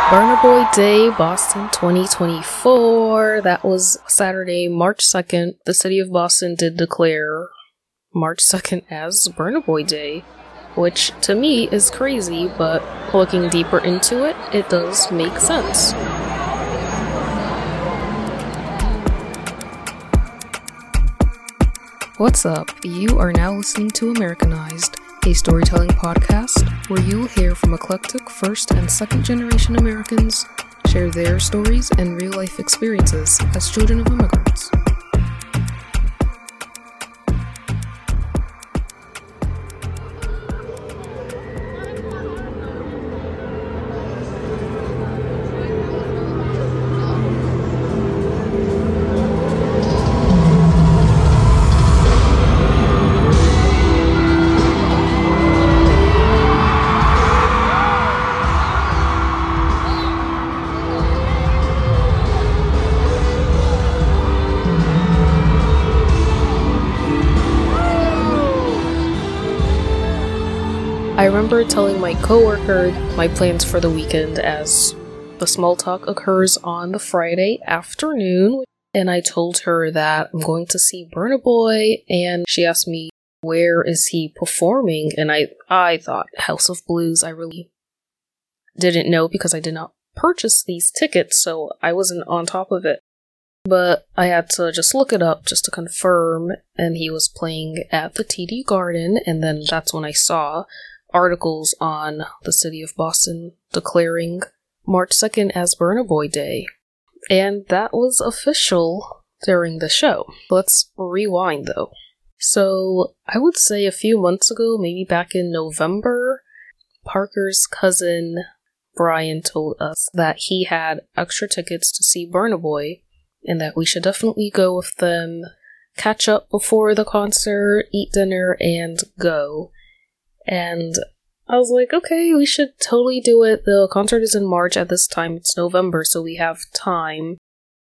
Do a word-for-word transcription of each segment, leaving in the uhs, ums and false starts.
Burna Boy Day, Boston twenty twenty-four. That was Saturday, March second. The city of Boston did declare March second as Burna Boy Day, which to me is crazy, but looking deeper into it, it does make sense. What's up? You are now listening to Americanized, a storytelling podcast where you will hear from eclectic first and second generation Americans share their stories and real life experiences as children of immigrants. I remember telling my coworker my plans for the weekend as the small talk occurs on the Friday afternoon, and I told her that I'm going to see Burna Boy, and she asked me, where is he performing? And I, I thought House of Blues. I really didn't know because I did not purchase these tickets, so I wasn't on top of it. But I had to just look it up just to confirm, and he was playing at the T D Garden, and then that's when I saw articles on the city of Boston declaring March second as Burna Boy Day. And that was official during the show. Let's rewind though. So I would say a few months ago, maybe back in November, Parker's cousin Brian told us that he had extra tickets to see Burna Boy and that we should definitely go with them, catch up before the concert, eat dinner, and go. And I was like, okay, we should totally do it. The concert is in March. At this time, it's November, so we have time.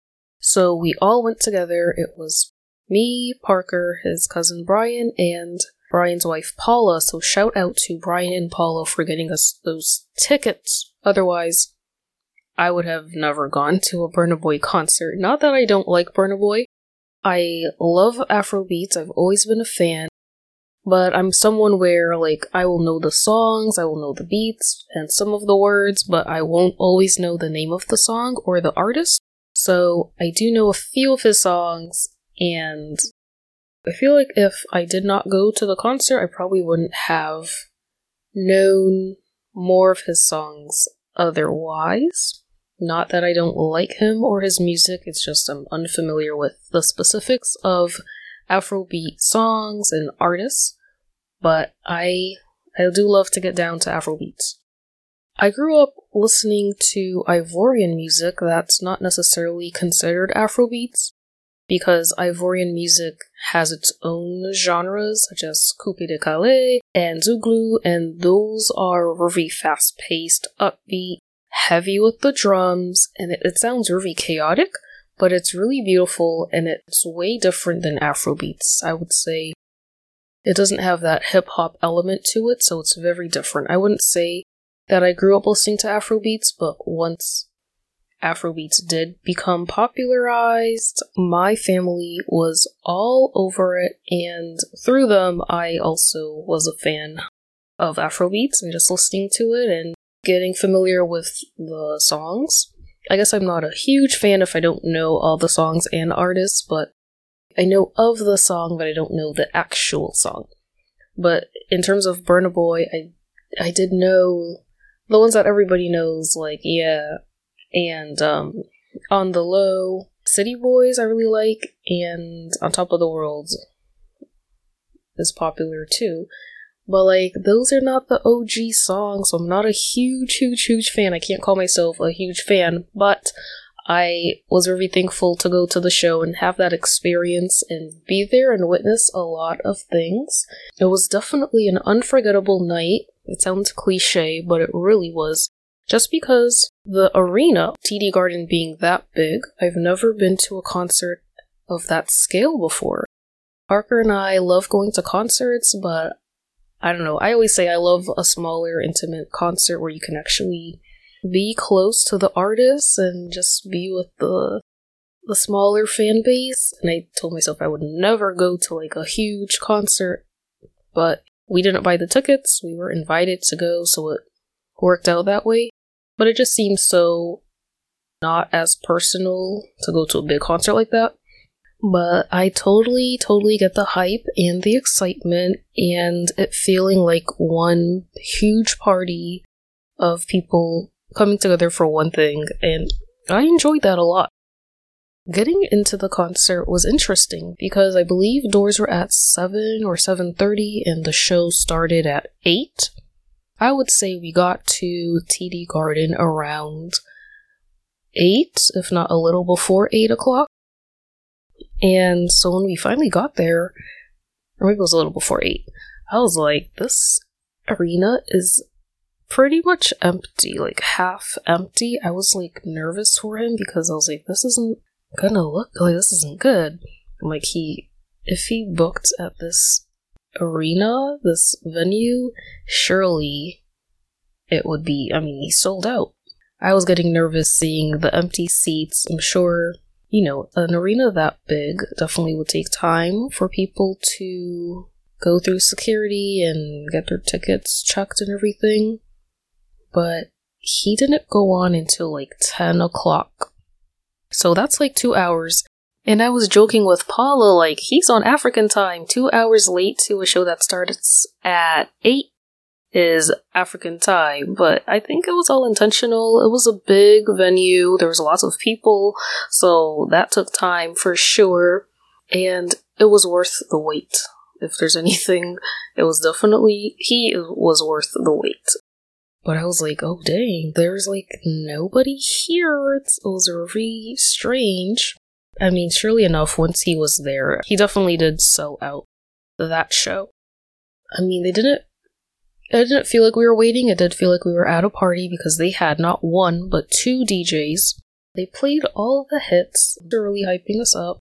So we all went together. It was me, Parker, his cousin Brian, and Brian's wife Paula. So shout out to Brian and Paula for getting us those tickets. Otherwise, I would have never gone to a Burna Boy concert. Not that I don't like Burna Boy. I love Afrobeats. I've always been a fan. But I'm someone where, like, I will know the songs, I will know the beats, and some of the words, but I won't always know the name of the song or the artist. So I do know a few of his songs, and I feel like if I did not go to the concert, I probably wouldn't have known more of his songs otherwise. Not that I don't like him or his music, it's just I'm unfamiliar with the specifics of Afrobeat songs and artists, but I I do love to get down to Afrobeats. I grew up listening to Ivorian music that's not necessarily considered Afrobeats, because Ivorian music has its own genres, such as Coupe de Calais and Zouglou, and those are really fast-paced, upbeat, heavy with the drums, and it, it sounds really chaotic, but it's really beautiful, and it's way different than Afrobeats. I would say it doesn't have that hip-hop element to it, so it's very different. I wouldn't say that I grew up listening to Afrobeats, but once Afrobeats did become popularized, my family was all over it, and through them, I also was a fan of Afrobeats, and just listening to it and getting familiar with the songs. I guess I'm not a huge fan if I don't know all the songs and artists, but I know of the song, but I don't know the actual song. But in terms of Burna Boy, I I did know the ones that everybody knows, like, yeah, and um, On the Low, City Boys I really like, and On Top of the World is popular too. But, like, those are not the O G songs, so I'm not a huge, huge, huge fan. I can't call myself a huge fan, but I was very thankful to go to the show and have that experience and be there and witness a lot of things. It was definitely an unforgettable night. It sounds cliche, but it really was. Just because the arena, T D Garden being that big, I've never been to a concert of that scale before. Parker and I love going to concerts, but I don't know, I always say I love a smaller, intimate concert where you can actually be close to the artists and just be with the the smaller fan base. And I told myself I would never go to like a huge concert, but we didn't buy the tickets. We were invited to go, so it worked out that way. But it just seems so not as personal to go to a big concert like that. But I totally, totally get the hype and the excitement and it feeling like one huge party of people coming together for one thing, and I enjoyed that a lot. Getting into the concert was interesting because I believe doors were at seven or seven thirty and the show started at eight. I would say we got to T D Garden around eight, if not a little before eight o'clock. And so when we finally got there, or maybe it was a little before eight, I was like, this arena is pretty much empty, like half empty. I was like nervous for him because I was like, this isn't gonna look like this isn't good. I'm like, he, if he booked at this arena, this venue, surely it would be, I mean, he sold out. I was getting nervous seeing the empty seats. I'm sure, you know, an arena that big definitely would take time for people to go through security and get their tickets checked and everything. But he didn't go on until like ten o'clock. So that's like two hours. And I was joking with Paula, like, he's on African time. Two hours late to a show that starts at eight is African time. But I think it was all intentional. It was a big venue. There was lots of people. So that took time for sure. And it was worth the wait. If there's anything, it was definitely, he was worth the wait. But I was like, oh dang, there's like nobody here. It was really strange. I mean, surely enough, once he was there, he definitely did sell out that show. I mean, they didn't, it didn't feel like we were waiting. It did feel like we were at a party because they had not one, but two D Js. They played all of the hits. They're really hyping us up.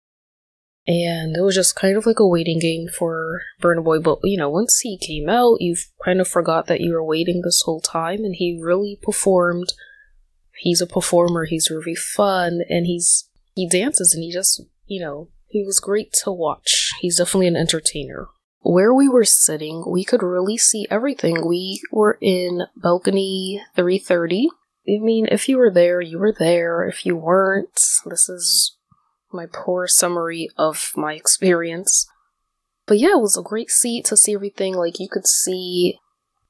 And it was just kind of like a waiting game for Burna Boy. But, you know, once he came out, you kind of forgot that you were waiting this whole time. And he really performed. He's a performer. He's really fun. And he's he dances and he just, you know, he was great to watch. He's definitely an entertainer. Where we were sitting, we could really see everything. We were in balcony three thirty. I mean, if you were there, you were there. If you weren't, this is my poor summary of my experience. But yeah, it was a great seat to see everything. Like, you could see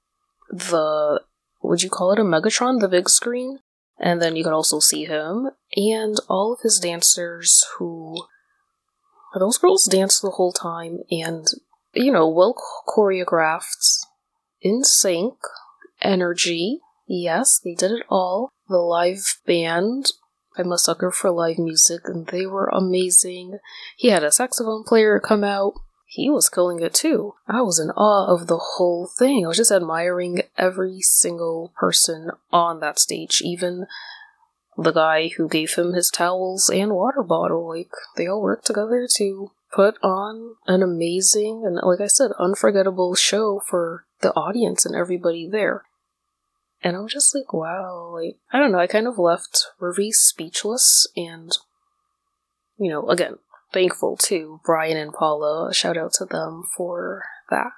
the, would you call it a Megatron, the big screen? And then you could also see him and all of his dancers who, those girls danced the whole time and, you know, well choreographed, in sync, energy. Yes, they did it all. The live band, I'm a sucker for live music, and they were amazing. He had a saxophone player come out. He was killing it too. I was in awe of the whole thing. I was just admiring every single person on that stage, even the guy who gave him his towels and water bottle. Like, they all worked together to put on an amazing and, like I said, unforgettable show for the audience and everybody there. And I was just like, wow, like, I don't know, I kind of left really speechless and, you know, again, thankful to Brian and Paula. Shout out to them for that.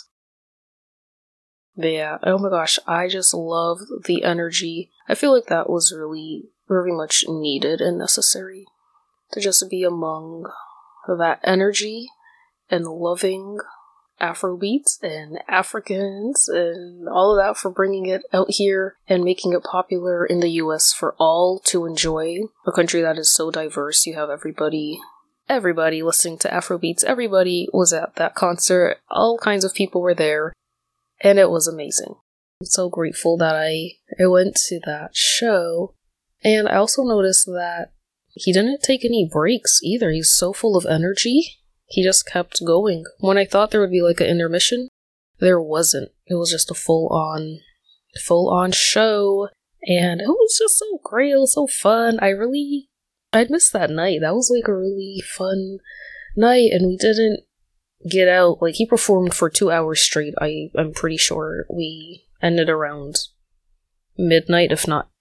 But yeah, oh my gosh, I just love the energy. I feel like that was really, very much needed and necessary to just be among that energy and loving Afrobeats and Africans and all of that, for bringing it out here and making it popular in the U S for all to enjoy. A country that is so diverse. You have everybody, everybody listening to Afrobeats. Everybody was at that concert. All kinds of people were there. And it was amazing. I'm so grateful that I, I went to that show. And I also noticed that he didn't take any breaks either. He's so full of energy. He just kept going. When I thought there would be like an intermission, there wasn't. It was just a full-on, full-on show. And it was just so great. It was so fun. I really, I'd missed that night. That was like a really fun night. And we didn't get out. Like, he performed for two hours straight. I, I'm pretty sure we ended around midnight, if not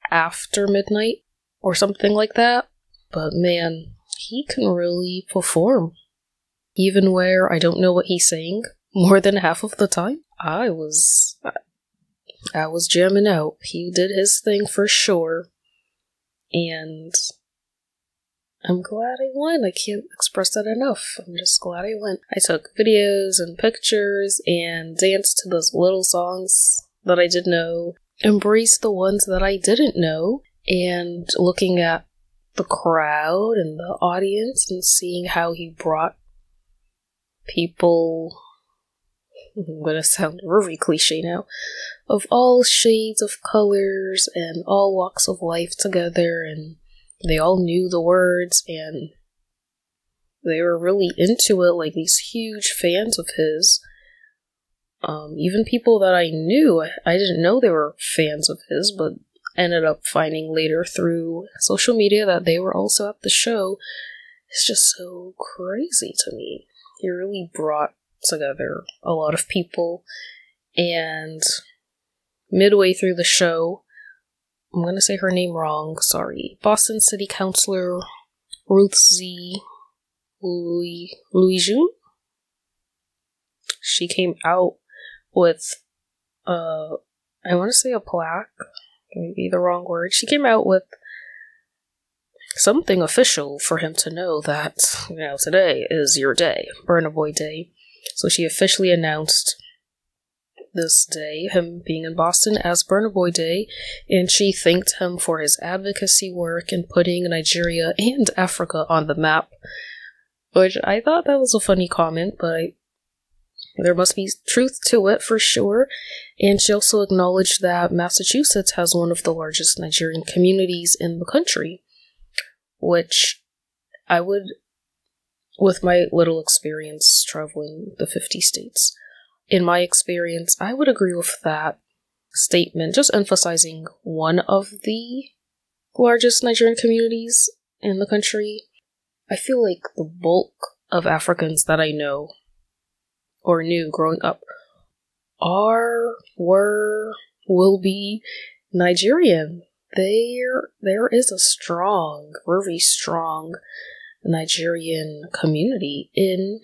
after midnight or something like that. But man, he can really perform. Even where I don't know what he's saying more than half of the time, I was I was jamming out. He did his thing for sure. And I'm glad I went. I can't express that enough. I'm just glad I went. I took videos and pictures and danced to those little songs that I did know, embraced the ones that I didn't know, and looking at the crowd and the audience and seeing how he brought people, I'm gonna sound very cliche now, of all shades of colors and all walks of life together, and they all knew the words and they were really into it, like these huge fans of his. Um, even people that I knew, I, I didn't know they were fans of his, but ended up finding later through social media that they were also at the show. It's just so crazy to me. He really brought together a lot of people, and midway through the show, I'm gonna say her name wrong, sorry, Boston City Councilor Ruth Z. Louis, Louis June? She came out with, uh, I want to say a plaque, maybe the wrong word. She came out with something official for him to know that, you know, today is your day, Burna Boy Day. So she officially announced this day, him being in Boston, as Burna Boy Day, and she thanked him for his advocacy work in putting Nigeria and Africa on the map, which I thought that was a funny comment, but I, there must be truth to it for sure. And she also acknowledged that Massachusetts has one of the largest Nigerian communities in the country, which I would, with my little experience traveling the fifty states, in my experience, I would agree with that statement, just emphasizing one of the largest Nigerian communities in the country. I feel like the bulk of Africans that I know or knew growing up are, were, will be Nigerian. There, there is a strong, very strong Nigerian community in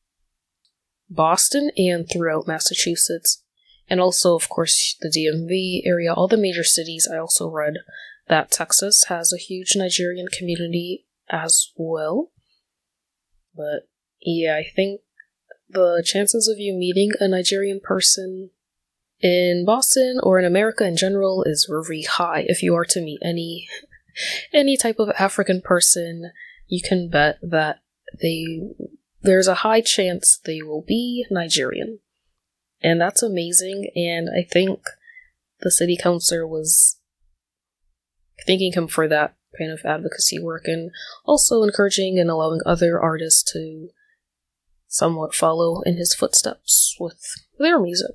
Boston and throughout Massachusetts, and also, of course, the D M V area, all the major cities. I also read that Texas has a huge Nigerian community as well. But yeah, I think the chances of you meeting a Nigerian person in Boston or in America in general is very high. If you are to meet any any type of African person, you can bet that they there's a high chance they will be Nigerian. And that's amazing, and I think the city councilor was thanking him for that kind of advocacy work, and also encouraging and allowing other artists to somewhat follow in his footsteps with their music.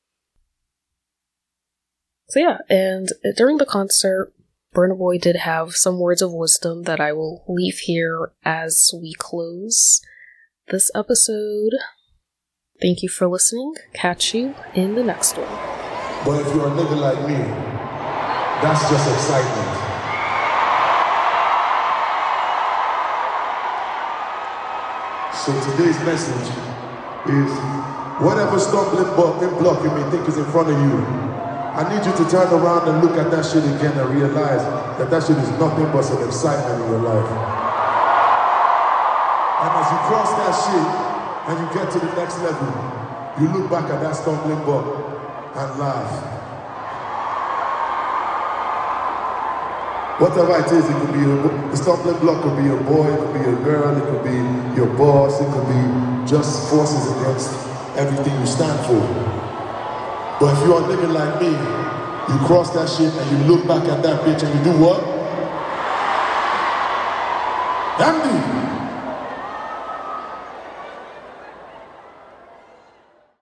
So yeah, and during the concert, Burna Boy did have some words of wisdom that I will leave here as we close this episode. Thank you for listening. Catch you in the next one. But if you're a nigga like me, that's just excitement. So today's message is, whatever stumbling block you may think is in front of you, I need you to turn around and look at that shit again and realize that that shit is nothing but some excitement in your life. And as you cross that shit, and you get to the next level, you look back at that stumbling block and laugh. Whatever it is, it could be a, the stumbling block could be a boy, it could be a girl, it could be your boss, it could be just forces against everything you stand for. But if you're a nigga like me, you cross that shit and you look back at that bitch and you do what? Damn.